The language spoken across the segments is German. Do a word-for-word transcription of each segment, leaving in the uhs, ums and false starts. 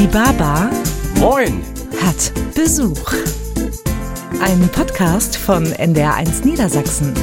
Die Baba Moin hat Besuch. Ein Podcast von N D R eins Niedersachsen.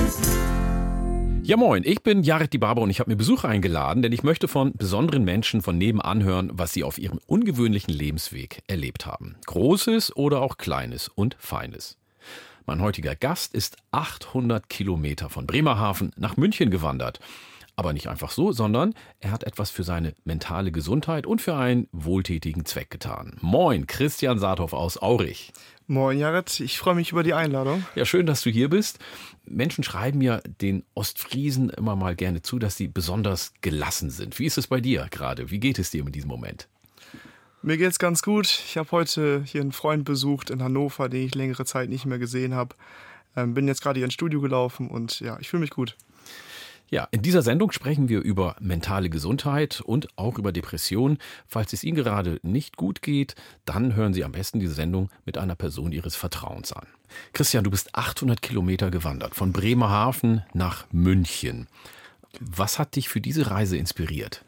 Ja moin, ich bin Jared die Baba und ich habe mir Besuch eingeladen, denn ich möchte von besonderen Menschen von nebenan hören, was sie auf ihrem ungewöhnlichen Lebensweg erlebt haben. Großes oder auch Kleines und Feines. Mein heutiger Gast ist achthundert Kilometer von Bremerhaven nach München gewandert. Aber nicht einfach so, sondern er hat etwas für seine mentale Gesundheit und für einen wohltätigen Zweck getan. Moin, Christian Saathoff aus Aurich. Moin, Jared. Ich freue mich über die Einladung. Ja, schön, dass du hier bist. Menschen schreiben ja den Ostfriesen immer mal gerne zu, dass sie besonders gelassen sind. Wie ist es bei dir gerade? Wie geht es dir in diesem Moment? Mir geht's ganz gut. Ich habe heute hier einen Freund besucht in Hannover, den ich längere Zeit nicht mehr gesehen habe. Ähm, bin jetzt gerade hier ins Studio gelaufen und ja, ich fühle mich gut. Ja, in dieser Sendung sprechen wir über mentale Gesundheit und auch über Depressionen. Falls es Ihnen gerade nicht gut geht, dann hören Sie am besten diese Sendung mit einer Person Ihres Vertrauens an. Christian, du bist achthundert Kilometer gewandert, von Bremerhaven nach München. Was hat dich für diese Reise inspiriert?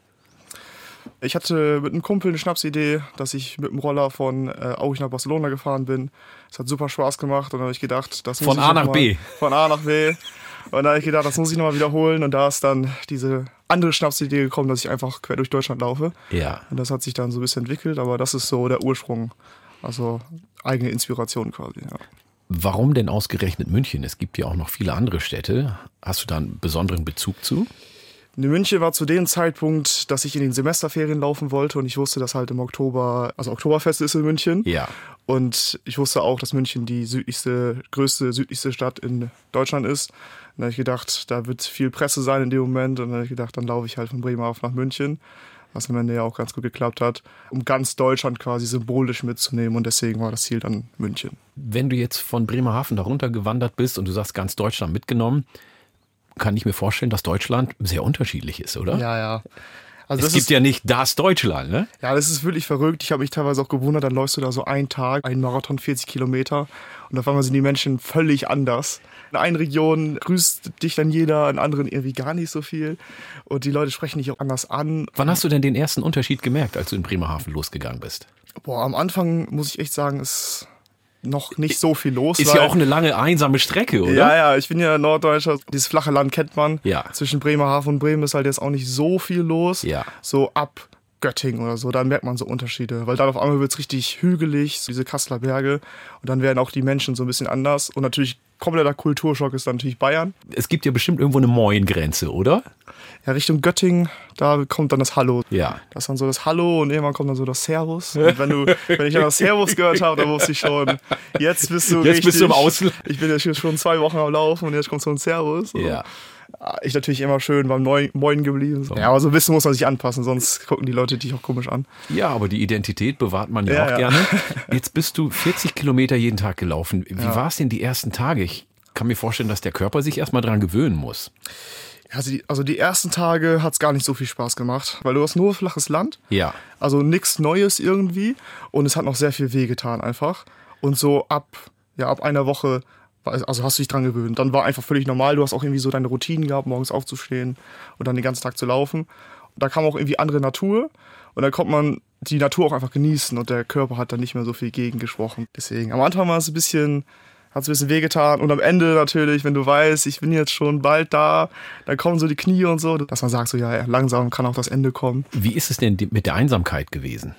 Ich hatte mit einem Kumpel eine Schnapsidee, dass ich mit dem Roller von äh, Aurich nach Barcelona gefahren bin. Es hat super Spaß gemacht und dann habe ich gedacht, das muss Von ich A nach mal, B. Von A nach B. Und dann habe ich gedacht, das muss ich nochmal wiederholen. Und da ist dann diese andere Schnapsidee gekommen, dass ich einfach quer durch Deutschland laufe. Ja. Und das hat sich dann so ein bisschen entwickelt, aber das ist so der Ursprung. Also eigene Inspiration quasi, ja. Warum denn ausgerechnet München? Es gibt ja auch noch viele andere Städte. Hast du da einen besonderen Bezug zu? In München war zu dem Zeitpunkt, dass ich in den Semesterferien laufen wollte und ich wusste, dass halt im Oktober, also Oktoberfest ist in München. Ja. Und ich wusste auch, dass München die südlichste, größte, südlichste Stadt in Deutschland ist. Und dann habe ich gedacht, da wird viel Presse sein in dem Moment. Und dann habe ich gedacht, dann laufe ich halt von Bremerhaven nach München, was am Ende ja auch ganz gut geklappt hat, um ganz Deutschland quasi symbolisch mitzunehmen. Und deswegen war das Ziel dann München. Wenn du jetzt von Bremerhaven da runter gewandert bist und du sagst, ganz Deutschland mitgenommen, kann ich mir vorstellen, dass Deutschland sehr unterschiedlich ist, oder? Ja, ja. Also es das gibt ist, ja nicht das Deutschland, ne? Ja, das ist wirklich verrückt. Ich habe mich teilweise auch gewundert, dann läufst du da so einen Tag, einen Marathon, vierzig Kilometer und auf einmal sind die Menschen völlig anders. In einer Region grüßt dich dann jeder, in anderen irgendwie gar nicht so viel und die Leute sprechen dich auch anders an. Wann hast du denn den ersten Unterschied gemerkt, als du in Bremerhaven losgegangen bist? Boah, am Anfang muss ich echt sagen, ist noch nicht so viel los. Ist ja auch eine lange, einsame Strecke, oder? Ja, ja, ich bin ja Norddeutscher. Dieses flache Land kennt man. Ja. Zwischen Bremerhaven und Bremen ist halt jetzt auch nicht so viel los. Ja. So ab Göttingen oder so, da merkt man so Unterschiede. Weil dann auf einmal wird es richtig hügelig, so diese Kasseler Berge. Und dann werden auch die Menschen so ein bisschen anders. Und natürlich kompletter Kulturschock ist dann natürlich Bayern. Es gibt ja bestimmt irgendwo eine Moin-Grenze, oder? Ja, Richtung Göttingen, da kommt dann das Hallo. Ja. Das ist dann so das Hallo und irgendwann kommt dann so das Servus. Und wenn du, wenn ich dann das Servus gehört habe, dann wusste ich schon, jetzt bist du Jetzt richtig, bist du im Ausland. Ich bin jetzt schon zwei Wochen am Laufen und jetzt kommt so ein Servus. Ja. Ich natürlich immer schön beim Moin, Moin geblieben. Ja, aber so ein bisschen muss man sich anpassen, sonst gucken die Leute dich auch komisch an. Ja, aber die Identität bewahrt man ja, Ja, auch ja. gerne. Jetzt bist du vierzig Kilometer jeden Tag gelaufen. Wie Ja. war es denn die ersten Tage? Ich kann mir vorstellen, dass der Körper sich erstmal dran gewöhnen muss. Also die, also die ersten Tage hat es gar nicht so viel Spaß gemacht, weil du hast nur flaches Land, Ja. also nichts Neues irgendwie und es hat noch sehr viel wehgetan einfach. Und so ab, ja, ab einer Woche, also hast du dich dran gewöhnt. Dann war einfach völlig normal, du hast auch irgendwie so deine Routinen gehabt, morgens aufzustehen und dann den ganzen Tag zu laufen. Und da kam auch irgendwie andere Natur und dann konnte man die Natur auch einfach genießen und der Körper hat dann nicht mehr so viel gegengesprochen. Deswegen, am Anfang war es ein bisschen... Hat es ein bisschen wehgetan und am Ende natürlich, wenn du weißt, ich bin jetzt schon bald da, dann kommen so die Knie und so, dass man sagt so, ja, langsam kann auch das Ende kommen. Wie ist es denn mit der Einsamkeit gewesen?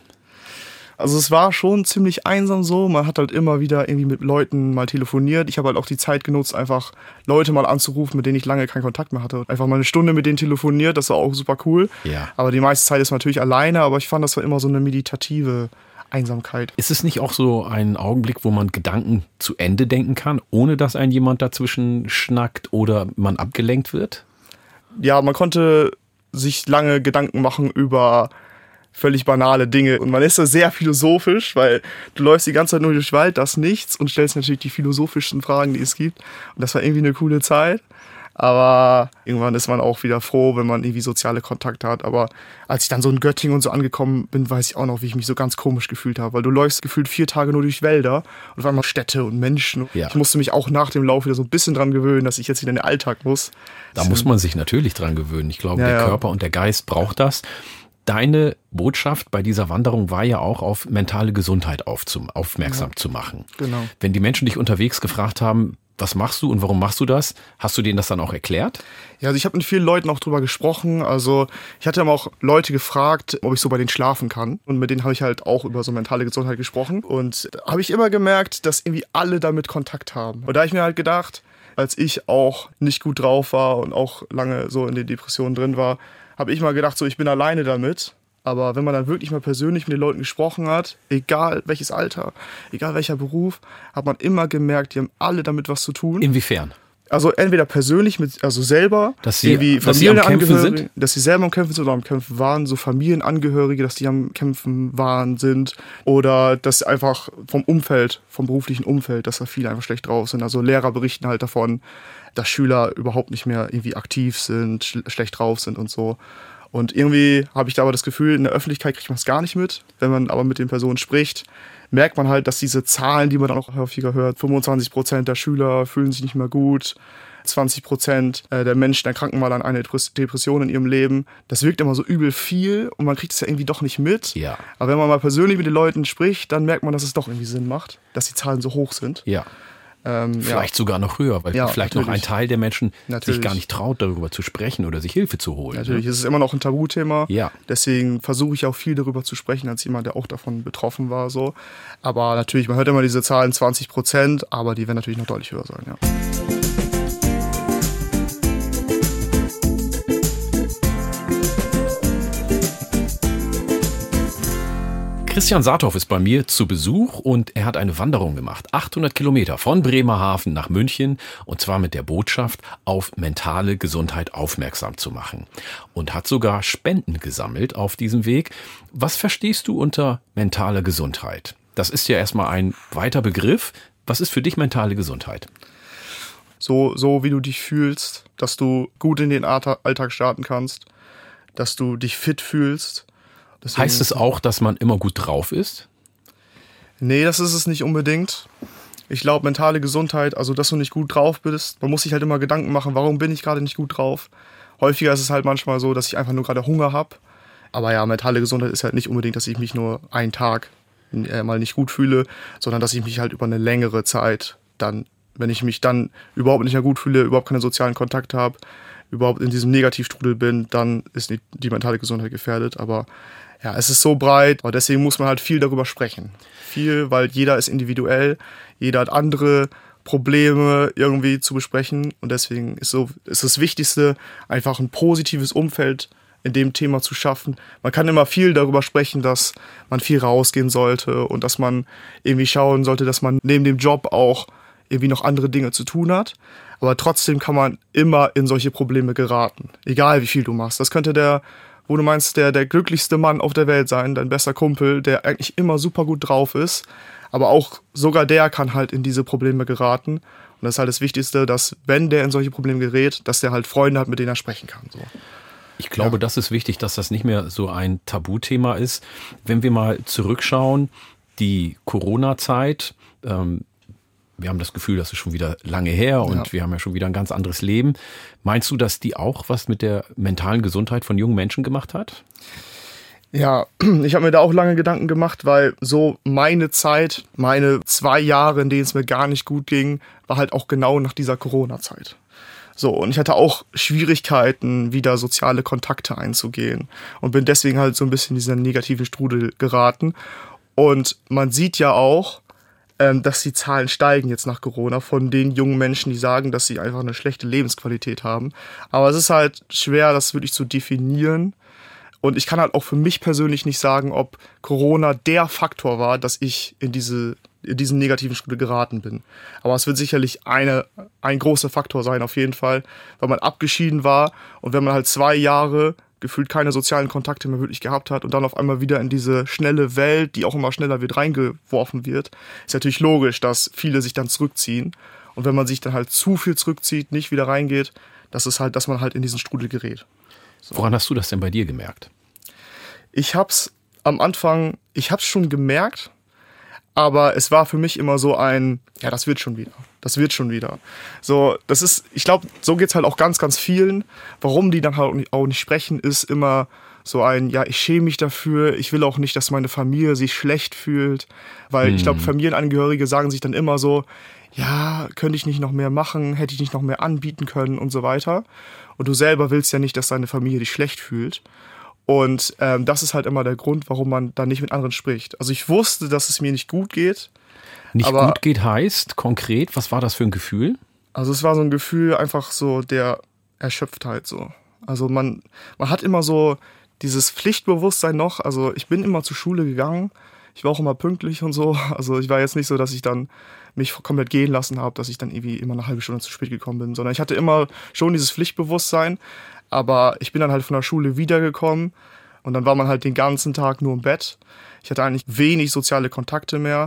Also es war schon ziemlich einsam so, man hat halt immer wieder irgendwie mit Leuten mal telefoniert. Ich habe halt auch die Zeit genutzt, einfach Leute mal anzurufen, mit denen ich lange keinen Kontakt mehr hatte. Einfach mal eine Stunde mit denen telefoniert, das war auch super cool. Ja. Aber die meiste Zeit ist man natürlich alleine, aber ich fand, das war immer so eine meditative Einsamkeit. Ist es nicht auch so ein Augenblick, wo man Gedanken zu Ende denken kann, ohne dass ein jemand dazwischen schnackt oder man abgelenkt wird? Ja, man konnte sich lange Gedanken machen über völlig banale Dinge. Und man ist da sehr philosophisch, weil du läufst die ganze Zeit nur durch den Wald, das nichts und stellst natürlich die philosophischsten Fragen, die es gibt. Und das war irgendwie eine coole Zeit. Aber irgendwann ist man auch wieder froh, wenn man irgendwie soziale Kontakte hat. Aber als ich dann so in Göttingen und so angekommen bin, weiß ich auch noch, wie ich mich so ganz komisch gefühlt habe. Weil du läufst gefühlt vier Tage nur durch Wälder und auf einmal Städte und Menschen. Ja. Ich musste mich auch nach dem Lauf wieder so ein bisschen dran gewöhnen, dass ich jetzt wieder in den Alltag muss. Da muss man sich natürlich dran gewöhnen. Ich glaube, Ja, der ja. Körper und der Geist braucht das. Deine Botschaft bei dieser Wanderung war ja auch, auf mentale Gesundheit aufzum- aufmerksam ja. zu machen. Genau. Wenn die Menschen dich unterwegs gefragt haben, was machst du und warum machst du das, hast du denen das dann auch erklärt? Ja, also ich habe mit vielen Leuten auch drüber gesprochen. Also ich hatte auch Leute gefragt, ob ich so bei denen schlafen kann. Und mit denen habe ich halt auch über so mentale Gesundheit gesprochen. Und da habe ich immer gemerkt, dass irgendwie alle damit Kontakt haben. Und da habe ich mir halt gedacht, als ich auch nicht gut drauf war und auch lange so in den Depressionen drin war, habe ich mal gedacht, so ich bin alleine damit. Aber wenn man dann wirklich mal persönlich mit den Leuten gesprochen hat, egal welches Alter, egal welcher Beruf, hat man immer gemerkt, die haben alle damit was zu tun. Inwiefern? Also entweder persönlich, mit, also selber, dass sie, irgendwie dass sie am Kämpfen sind? Dass sie selber am Kämpfen sind oder am Kämpfen waren, so Familienangehörige, dass die am Kämpfen waren, sind. Oder dass einfach vom Umfeld, vom beruflichen Umfeld, dass da viele einfach schlecht drauf sind. Also Lehrer berichten halt davon, dass Schüler überhaupt nicht mehr irgendwie aktiv sind, sch- schlecht drauf sind und so. Und irgendwie habe ich da aber das Gefühl, in der Öffentlichkeit kriegt man es gar nicht mit. Wenn man aber mit den Personen spricht, merkt man halt, dass diese Zahlen, die man dann auch häufiger hört, fünfundzwanzig Prozent der Schüler fühlen sich nicht mehr gut, zwanzig Prozent der Menschen erkranken mal an eine Depression in ihrem Leben. Das wirkt immer so übel viel und man kriegt es ja irgendwie doch nicht mit. Ja. Aber wenn man mal persönlich mit den Leuten spricht, dann merkt man, dass es doch irgendwie Sinn macht, dass die Zahlen so hoch sind. Ja. Ähm, vielleicht ja. sogar noch höher, weil ja, vielleicht natürlich. noch ein Teil der Menschen natürlich. sich gar nicht traut, darüber zu sprechen oder sich Hilfe zu holen. Natürlich, ne? es ist immer noch ein Tabuthema. Ja. Deswegen versuche ich auch viel darüber zu sprechen, als jemand, der auch davon betroffen war. So. Aber natürlich, man hört immer diese Zahlen zwanzig Prozent, aber die werden natürlich noch deutlich höher sein. Ja. Christian Saathoff ist bei mir zu Besuch und er hat eine Wanderung gemacht. achthundert Kilometer von Bremerhaven nach München und zwar mit der Botschaft, auf mentale Gesundheit aufmerksam zu machen. Und hat sogar Spenden gesammelt auf diesem Weg. Was verstehst du unter mentale Gesundheit? Das ist ja erstmal ein weiter Begriff. Was ist für dich mentale Gesundheit? So, so wie du dich fühlst, dass du gut in den Alltag starten kannst, dass du dich fit fühlst. Deswegen, heißt es auch, dass man immer gut drauf ist? Nee, das ist es nicht unbedingt. Ich glaube, mentale Gesundheit, also dass du nicht gut drauf bist, man muss sich halt immer Gedanken machen, warum bin ich gerade nicht gut drauf? Häufiger ist es halt manchmal so, dass ich einfach nur gerade Hunger habe. Aber ja, mentale Gesundheit ist halt nicht unbedingt, dass ich mich nur einen Tag mal nicht gut fühle, sondern dass ich mich halt über eine längere Zeit dann, wenn ich mich dann überhaupt nicht mehr gut fühle, überhaupt keine sozialen Kontakte habe, überhaupt in diesem Negativstrudel bin, dann ist die, die mentale Gesundheit gefährdet. Aber ja, es ist so breit, aber deswegen muss man halt viel darüber sprechen. Viel, weil jeder ist individuell, jeder hat andere Probleme irgendwie zu besprechen und deswegen ist so ist das Wichtigste, einfach ein positives Umfeld in dem Thema zu schaffen. Man kann immer viel darüber sprechen, dass man viel rausgehen sollte und dass man irgendwie schauen sollte, dass man neben dem Job auch irgendwie noch andere Dinge zu tun hat. Aber trotzdem kann man immer in solche Probleme geraten, egal wie viel du machst. Das könnte der, wo du meinst, der, der glücklichste Mann auf der Welt sein, dein bester Kumpel, der eigentlich immer super gut drauf ist. Aber auch sogar der kann halt in diese Probleme geraten. Und das ist halt das Wichtigste, dass wenn der in solche Probleme gerät, dass der halt Freunde hat, mit denen er sprechen kann. So. Ich glaube, ja. das ist wichtig, dass das nicht mehr so ein Tabuthema ist. Wenn wir mal zurückschauen, die Corona-Zeit, ähm, wir haben das Gefühl, das ist schon wieder lange her und ja. wir haben ja schon wieder ein ganz anderes Leben. Meinst du, dass die auch was mit der mentalen Gesundheit von jungen Menschen gemacht hat? Ja, ich habe mir da auch lange Gedanken gemacht, weil so meine Zeit, meine zwei Jahre, in denen es mir gar nicht gut ging, war halt auch genau nach dieser Corona-Zeit. So, und ich hatte auch Schwierigkeiten, wieder soziale Kontakte einzugehen und bin deswegen halt so ein bisschen in diesen negativen Strudel geraten. Und man sieht ja auch, dass die Zahlen steigen jetzt nach Corona von den jungen Menschen, die sagen, dass sie einfach eine schlechte Lebensqualität haben. Aber es ist halt schwer, das wirklich zu definieren. Und ich kann halt auch für mich persönlich nicht sagen, ob Corona der Faktor war, dass ich in diese in diesen negativen Strudel geraten bin. Aber es wird sicherlich eine, ein großer Faktor sein, auf jeden Fall, weil man abgeschieden war und wenn man halt zwei Jahre gefühlt keine sozialen Kontakte mehr wirklich gehabt hat und dann auf einmal wieder in diese schnelle Welt, die auch immer schneller wird, reingeworfen wird, ist natürlich logisch, dass viele sich dann zurückziehen. Und wenn man sich dann halt zu viel zurückzieht, nicht wieder reingeht, das ist halt, dass man halt in diesen Strudel gerät. So. Woran hast du das denn bei dir gemerkt? Ich hab's am Anfang, ich hab's schon gemerkt, aber es war für mich immer so ein, ja, das wird schon wieder, das wird schon wieder. So, das ist, ich glaube, so geht's halt auch ganz, ganz vielen. Warum die dann halt auch nicht sprechen, ist immer so ein, ja, ich schäme mich dafür, ich will auch nicht, dass meine Familie sich schlecht fühlt, weil hm. ich glaube, Familienangehörige sagen sich dann immer so, ja, könnte ich nicht noch mehr machen, hätte ich nicht noch mehr anbieten können und so weiter. Und du selber willst ja nicht, dass deine Familie dich schlecht fühlt. Und ähm, das ist halt immer der Grund, warum man da nicht mit anderen spricht. Also ich wusste, dass es mir nicht gut geht. Nicht aber, gut geht heißt konkret, was war das für ein Gefühl? Also es war so ein Gefühl einfach so der Erschöpftheit so. Also man, man hat immer so dieses Pflichtbewusstsein noch. Also ich bin immer zur Schule gegangen. Ich war auch immer pünktlich und so. Also ich war jetzt nicht so, dass ich dann mich komplett gehen lassen habe, dass ich dann irgendwie immer eine halbe Stunde zu spät gekommen bin, sondern ich hatte immer schon dieses Pflichtbewusstsein, aber ich bin dann halt von der Schule wiedergekommen und dann war man halt den ganzen Tag nur im Bett. Ich hatte eigentlich wenig soziale Kontakte mehr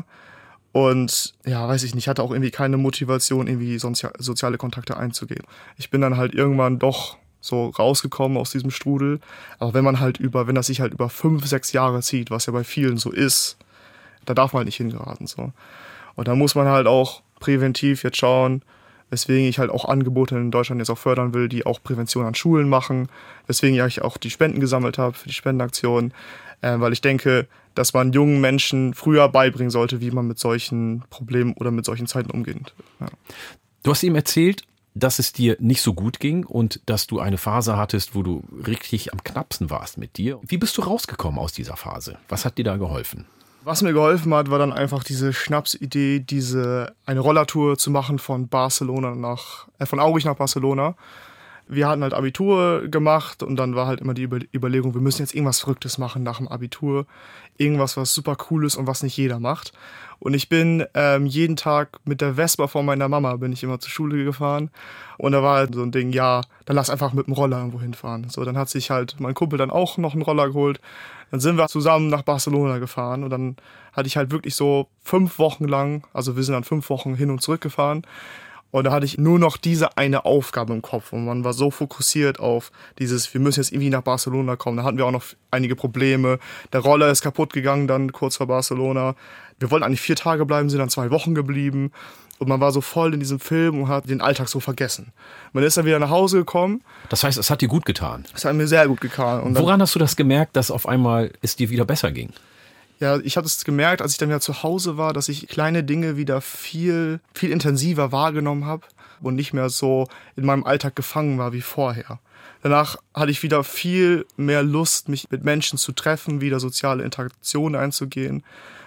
und ja, weiß ich nicht, hatte auch irgendwie keine Motivation, irgendwie soziale Kontakte einzugehen. Ich bin dann halt irgendwann doch so rausgekommen aus diesem Strudel, aber wenn man halt über, wenn das sich halt über fünf, sechs Jahre zieht, was ja bei vielen so ist, da darf man halt nicht hingeraten, so. Und da muss man halt auch präventiv jetzt schauen, weswegen ich halt auch Angebote in Deutschland jetzt auch fördern will, die auch Prävention an Schulen machen, weswegen ich auch die Spenden gesammelt habe für die Spendenaktion, äh, weil ich denke, dass man jungen Menschen früher beibringen sollte, wie man mit solchen Problemen oder mit solchen Zeiten umgeht. Ja. Du hast ihm erzählt, dass es dir nicht so gut ging und dass du eine Phase hattest, wo du richtig am knappsten warst mit dir. Wie bist du rausgekommen aus dieser Phase? Was hat dir da geholfen? Was mir geholfen hat, war dann einfach diese Schnapsidee, diese eine Rollertour zu machen von Barcelona nach, äh, von Aurich nach Barcelona. Wir hatten halt Abitur gemacht und dann war halt immer die Überlegung, wir müssen jetzt irgendwas Verrücktes machen nach dem Abitur. Irgendwas, was super cool ist und was nicht jeder macht. Und ich bin ähm, jeden Tag mit der Vespa von meiner Mama bin ich immer zur Schule gefahren. Und da war halt so ein Ding, ja, dann lass einfach mit dem Roller irgendwo hinfahren. So, dann hat sich halt mein Kumpel dann auch noch einen Roller geholt. Dann sind wir zusammen nach Barcelona gefahren und dann hatte ich halt wirklich so fünf Wochen lang, also wir sind dann fünf Wochen hin und zurück gefahren. Und da hatte ich nur noch diese eine Aufgabe im Kopf und man war so fokussiert auf dieses, wir müssen jetzt irgendwie nach Barcelona kommen. Da hatten wir auch noch einige Probleme. Der Roller ist kaputt gegangen dann kurz vor Barcelona. Wir wollten eigentlich vier Tage bleiben, sind dann zwei Wochen geblieben. Und man war so voll in diesem Film und hat den Alltag so vergessen. Man ist dann wieder nach Hause gekommen. Das heißt, es hat dir gut getan? Es hat mir sehr gut getan. Und woran hast du das gemerkt, dass auf einmal es dir wieder besser ging? Ja, ich hatte es gemerkt, als ich dann wieder zu Hause war, dass ich kleine Dinge wieder viel, viel intensiver wahrgenommen habe und nicht mehr so in meinem Alltag gefangen war wie vorher. Danach hatte ich wieder viel mehr Lust, mich mit Menschen zu treffen, wieder soziale Interaktionen einzugehen.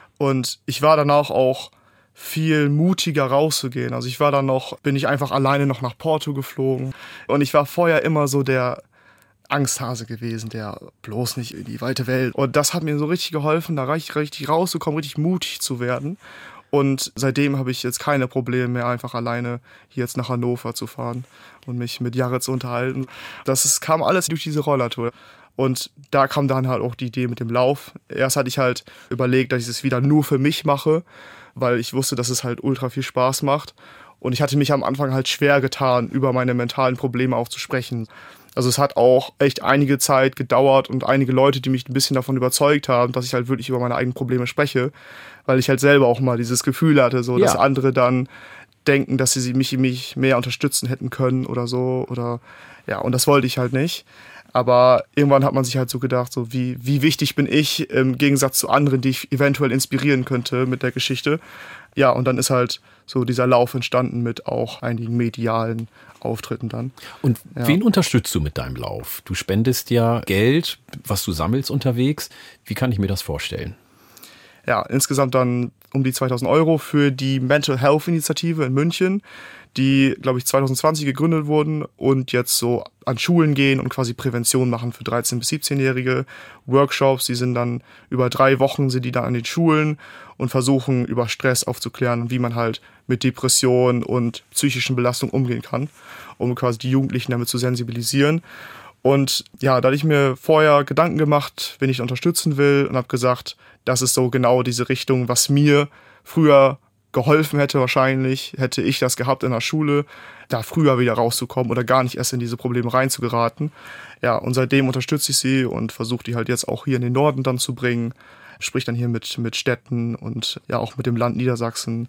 Und ich war danach auch viel mutiger rauszugehen. Also ich war dann noch, bin ich einfach alleine noch nach Porto geflogen. Und ich war vorher immer so der Angsthase gewesen, der bloß nicht in die weite Welt. Und das hat mir so richtig geholfen, da richtig, richtig rauszukommen, richtig mutig zu werden. Und seitdem habe ich jetzt keine Probleme mehr, einfach alleine hier jetzt nach Hannover zu fahren und mich mit Jarre zu unterhalten. Das ist, kam alles durch diese Rollertour. Und da kam dann halt auch die Idee mit dem Lauf. Erst hatte ich halt überlegt, dass ich es wieder nur für mich mache, weil ich wusste, dass es halt ultra viel Spaß macht. Und ich hatte mich am Anfang halt schwer getan, über meine mentalen Probleme auch zu sprechen. Also es hat auch echt einige Zeit gedauert und einige Leute, die mich ein bisschen davon überzeugt haben, dass ich halt wirklich über meine eigenen Probleme spreche, weil ich halt selber auch mal dieses Gefühl hatte, so, ja, dass andere dann denken, dass sie mich, mich mehr unterstützen hätten können oder so. Oder ja, und das wollte ich halt nicht. Aber irgendwann hat man sich halt so gedacht, so wie, wie wichtig bin ich im Gegensatz zu anderen, die ich eventuell inspirieren könnte mit der Geschichte. Ja, und dann ist halt so dieser Lauf entstanden mit auch einigen medialen Auftritten dann. Und ja. Wen unterstützt du mit deinem Lauf? Du spendest ja Geld, was du sammelst unterwegs. Wie kann ich mir das vorstellen? Ja, insgesamt dann um die zweitausend Euro für die Mental Health Initiative in München, die, glaube ich, zwanzig zwanzig gegründet wurden und jetzt so an Schulen gehen und quasi Prävention machen für dreizehn- bis siebzehnjährige. Workshops, die sind dann über drei Wochen sind die dann an den Schulen und versuchen über Stress aufzuklären und wie man halt mit Depressionen und psychischen Belastungen umgehen kann, um quasi die Jugendlichen damit zu sensibilisieren. Und ja, da hatte ich mir vorher Gedanken gemacht, wen ich unterstützen will und habe gesagt, das ist so genau diese Richtung, was mir früher geholfen hätte wahrscheinlich, hätte ich das gehabt in der Schule, da früher wieder rauszukommen oder gar nicht erst in diese Probleme reinzugeraten. Ja, und seitdem unterstütze ich sie und versuche die halt jetzt auch hier in den Norden dann zu bringen, sprich dann hier mit, mit Städten und ja auch mit dem Land Niedersachsen,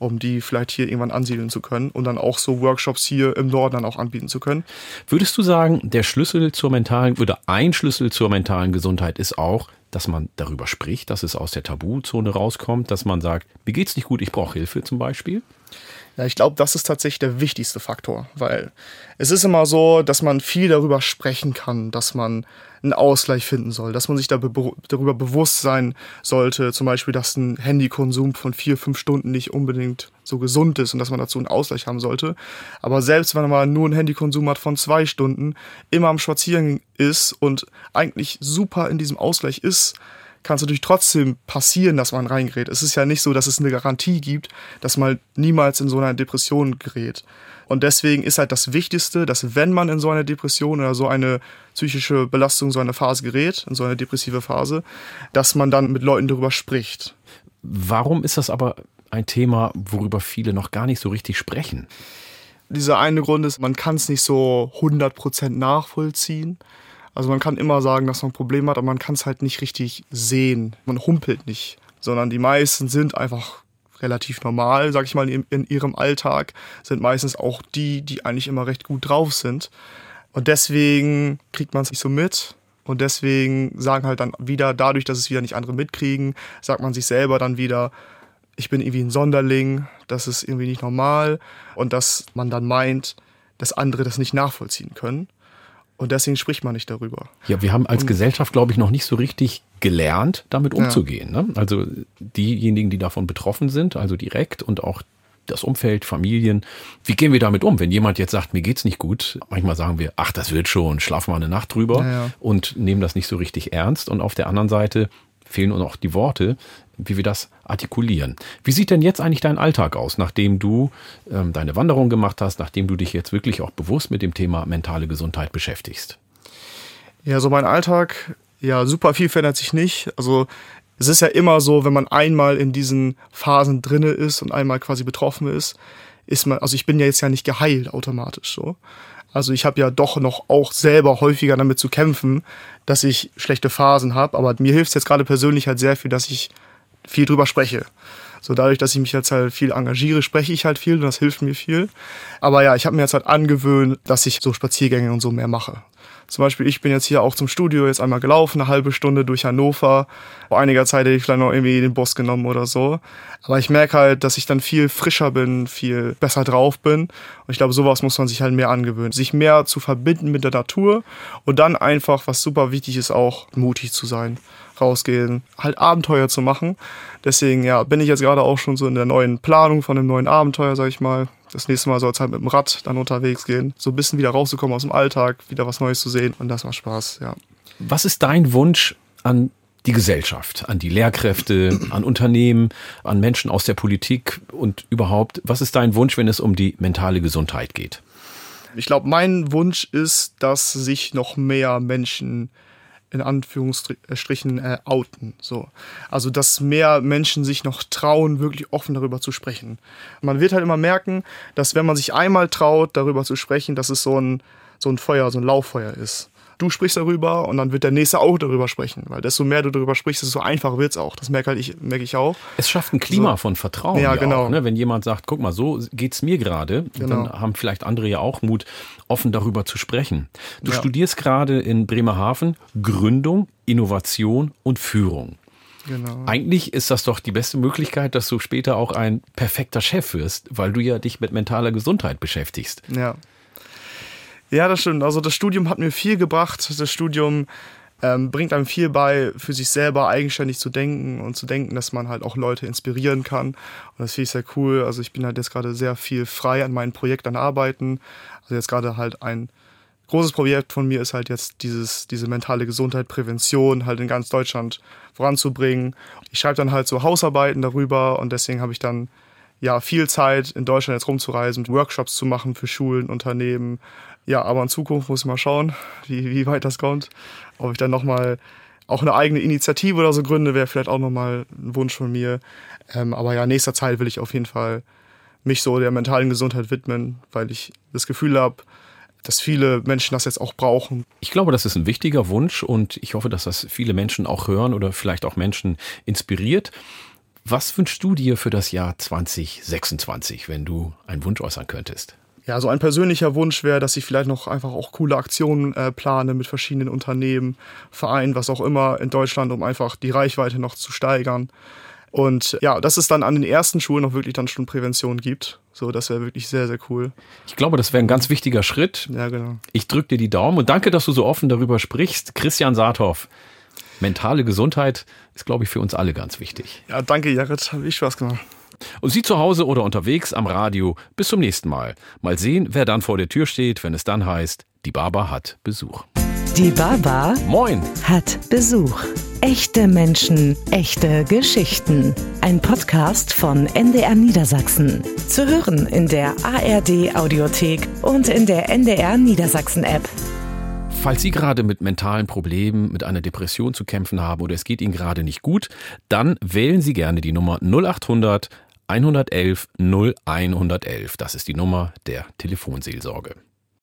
um die vielleicht hier irgendwann ansiedeln zu können und dann auch so Workshops hier im Norden dann auch anbieten zu können. Würdest du sagen, der Schlüssel zur mentalen oder ein Schlüssel zur mentalen Gesundheit ist auch, dass man darüber spricht, dass es aus der Tabuzone rauskommt, dass man sagt, mir geht's nicht gut, ich brauche Hilfe zum Beispiel? Ja, ich glaube, das ist tatsächlich der wichtigste Faktor, weil es ist immer so, dass man viel darüber sprechen kann, dass man einen Ausgleich finden soll, dass man sich da be- darüber bewusst sein sollte, zum Beispiel, dass ein Handykonsum von vier, fünf Stunden nicht unbedingt so gesund ist und dass man dazu einen Ausgleich haben sollte. Aber selbst wenn man mal nur einen Handykonsum hat von zwei Stunden, immer am Spazieren ist und eigentlich super in diesem Ausgleich ist, kann es natürlich trotzdem passieren, dass man reingerät. Es ist ja nicht so, dass es eine Garantie gibt, dass man niemals in so eine Depression gerät. Und deswegen ist halt das Wichtigste, dass wenn man in so eine Depression oder so eine psychische Belastung, so eine Phase gerät, in so eine depressive Phase, dass man dann mit Leuten darüber spricht. Warum ist das aber ein Thema, worüber viele noch gar nicht so richtig sprechen? Dieser eine Grund ist, man kann es nicht so hundert Prozent nachvollziehen. Also man kann immer sagen, dass man ein Problem hat, aber man kann es halt nicht richtig sehen. Man humpelt nicht, sondern die meisten sind einfach relativ normal, sag ich mal, in, in ihrem Alltag, sind meistens auch die, die eigentlich immer recht gut drauf sind. Und deswegen kriegt man es nicht so mit. Und deswegen sagen halt dann wieder, dadurch, dass es wieder nicht andere mitkriegen, sagt man sich selber dann wieder, ich bin irgendwie ein Sonderling, das ist irgendwie nicht normal. Und dass man dann meint, dass andere das nicht nachvollziehen können. Und deswegen spricht man nicht darüber. Ja, wir haben als und, Gesellschaft, glaube ich, noch nicht so richtig gelernt, damit umzugehen. Ja. Ne? Also diejenigen, die davon betroffen sind, also direkt und auch das Umfeld, Familien. Wie gehen wir damit um, wenn jemand jetzt sagt, mir geht's nicht gut? Manchmal sagen wir, ach, das wird schon, schlafen wir eine Nacht drüber ja, ja. und nehmen das nicht so richtig ernst. Und auf der anderen Seite fehlen uns auch die Worte, wie wir das artikulieren. Wie sieht denn jetzt eigentlich dein Alltag aus, nachdem du ähm, deine Wanderung gemacht hast, nachdem du dich jetzt wirklich auch bewusst mit dem Thema mentale Gesundheit beschäftigst? Ja, so mein Alltag, ja, super viel verändert sich nicht. Also es ist ja immer so, wenn man einmal in diesen Phasen drinne ist und einmal quasi betroffen ist, ist man, also ich bin ja jetzt ja nicht geheilt automatisch so. Also ich habe ja doch noch auch selber häufiger damit zu kämpfen, dass ich schlechte Phasen habe. Aber mir hilft es jetzt gerade persönlich halt sehr viel, dass ich viel drüber spreche. So dadurch, dass ich mich jetzt halt viel engagiere, spreche ich halt viel und das hilft mir viel. Aber ja, ich habe mir jetzt halt angewöhnt, dass ich so Spaziergänge und so mehr mache. Zum Beispiel, ich bin jetzt hier auch zum Studio jetzt einmal gelaufen, eine halbe Stunde durch Hannover. Vor einiger Zeit hätte ich vielleicht noch irgendwie den Bus genommen oder so. Aber ich merke halt, dass ich dann viel frischer bin, viel besser drauf bin. Und ich glaube, sowas muss man sich halt mehr angewöhnen. Sich mehr zu verbinden mit der Natur und dann einfach, was super wichtig ist, auch mutig zu sein. Rausgehen, halt Abenteuer zu machen. Deswegen, ja, bin ich jetzt gerade auch schon so in der neuen Planung von einem neuen Abenteuer, sag ich mal. Das nächste Mal soll es halt mit dem Rad dann unterwegs gehen. So ein bisschen wieder rauszukommen aus dem Alltag, wieder was Neues zu sehen. Und das macht Spaß, ja. Was ist dein Wunsch an die Gesellschaft, an die Lehrkräfte, an Unternehmen, an Menschen aus der Politik und überhaupt? Was ist dein Wunsch, wenn es um die mentale Gesundheit geht? Ich glaube, mein Wunsch ist, dass sich noch mehr Menschen in Anführungsstrichen äh, outen. So. Also, dass mehr Menschen sich noch trauen, wirklich offen darüber zu sprechen. Man wird halt immer merken, dass wenn man sich einmal traut, darüber zu sprechen, dass es so ein, so ein Feuer, so ein Lauffeuer ist. Du sprichst darüber und dann wird der Nächste auch darüber sprechen. Weil desto mehr du darüber sprichst, desto einfacher wird es auch. Das merke halt ich, merke ich auch. Es schafft ein Klima so. von Vertrauen. Ja, genau. Auch, ne? Wenn jemand sagt, guck mal, so geht's mir gerade, genau. Dann haben vielleicht andere ja auch Mut, offen darüber zu sprechen. Du ja. studierst gerade in Bremerhaven Gründung, Innovation und Führung. Genau. Eigentlich ist das doch die beste Möglichkeit, dass du später auch ein perfekter Chef wirst, weil du ja dich mit mentaler Gesundheit beschäftigst. Ja. Ja, das stimmt. Also das Studium hat mir viel gebracht. Das Studium ähm, bringt einem viel bei, für sich selber eigenständig zu denken und zu denken, dass man halt auch Leute inspirieren kann. Und das finde ich sehr cool. Also ich bin halt jetzt gerade sehr viel frei an meinen Projekten arbeiten. Also jetzt gerade halt ein großes Projekt von mir ist halt jetzt dieses, diese mentale Gesundheit, Prävention halt in ganz Deutschland voranzubringen. Ich schreibe dann halt so Hausarbeiten darüber und deswegen habe ich dann ja viel Zeit in Deutschland jetzt rumzureisen, Workshops zu machen für Schulen, Unternehmen. Ja, aber in Zukunft muss ich mal schauen, wie, wie weit das kommt. Ob ich dann nochmal auch eine eigene Initiative oder so gründe, wäre vielleicht auch nochmal ein Wunsch von mir. Ähm, aber ja, in nächster Zeit will ich auf jeden Fall mich so der mentalen Gesundheit widmen, weil ich das Gefühl habe, dass viele Menschen das jetzt auch brauchen. Ich glaube, das ist ein wichtiger Wunsch und ich hoffe, dass das viele Menschen auch hören oder vielleicht auch Menschen inspiriert. Was wünschst du dir für das Jahr zwanzig sechsundzwanzig, wenn du einen Wunsch äußern könntest? Ja, so ein persönlicher Wunsch wäre, dass ich vielleicht noch einfach auch coole Aktionen äh, plane mit verschiedenen Unternehmen, Vereinen, was auch immer in Deutschland, um einfach die Reichweite noch zu steigern. Und ja, dass es dann an den ersten Schulen noch wirklich dann schon Prävention gibt. So, das wäre wirklich sehr, sehr cool. Ich glaube, das wäre ein ganz wichtiger Schritt. Ja, genau. Ich drücke dir die Daumen und danke, dass du so offen darüber sprichst. Christian Saathoff, mentale Gesundheit ist, glaube ich, für uns alle ganz wichtig. Ja, danke, Jared. Hat echt Spaß gemacht. Und Sie zu Hause oder unterwegs am Radio. Bis zum nächsten Mal. Mal sehen, wer dann vor der Tür steht, wenn es dann heißt, die Baba hat Besuch. Die Baba Moin. hat Besuch. Echte Menschen, echte Geschichten. Ein Podcast von N D R Niedersachsen. Zu hören in der A R D Audiothek und in der N D R Niedersachsen App. Falls Sie gerade mit mentalen Problemen, mit einer Depression zu kämpfen haben oder es geht Ihnen gerade nicht gut, dann wählen Sie gerne die Nummer null acht hundert, hundertelf, null hundertelf. Das ist die Nummer der Telefonseelsorge.